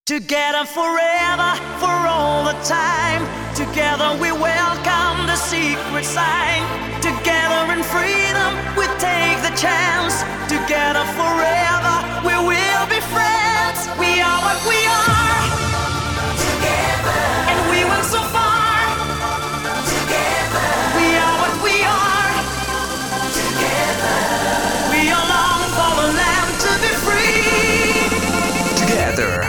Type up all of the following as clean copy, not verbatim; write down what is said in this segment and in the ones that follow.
Together forever, for all the time. Together we welcome the secret sign. Together in freedom we take the chance. Together forever we will be friends. We are what we are. Together. And we went so far. Together. We are what we are. Together. We are long for the land to be free. Together.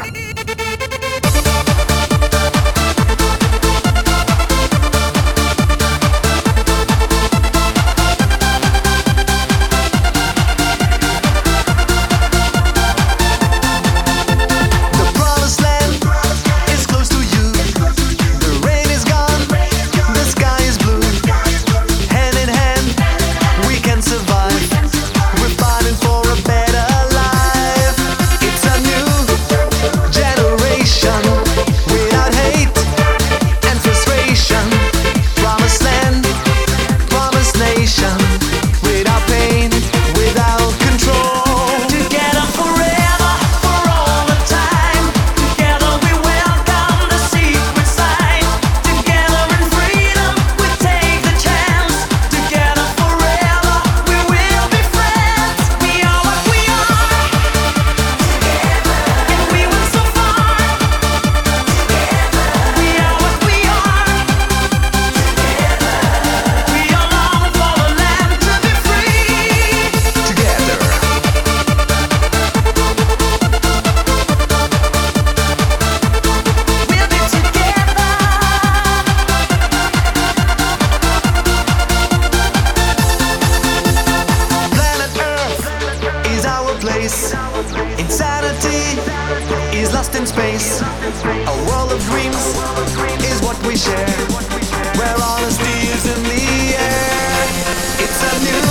Insanity is lost in space. A world of dreams is what we share, where honesty is in the air. It's a new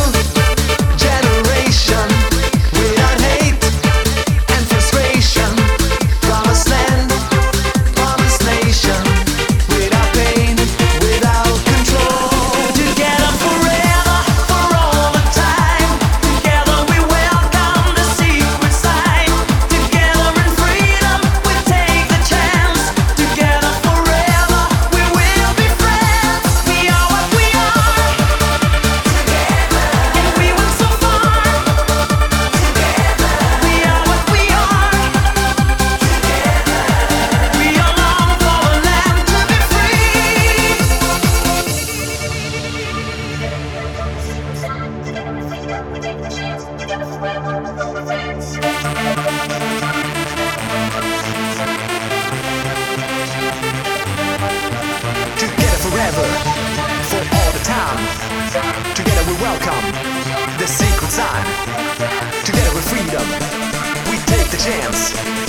generation without hate and frustration. Promised land, promised nation, without pain, without control. Together forever, for all the time. Together we welcome the secret sign. Together in freedom we take the chance. Together forever we will be friends. We are what we are. Together. And we went so far. Together. We are what we are. Together. We are long for the land to be free. Together forever, for all the time. Together we welcome the secret sign. Together with freedom, we take the chance.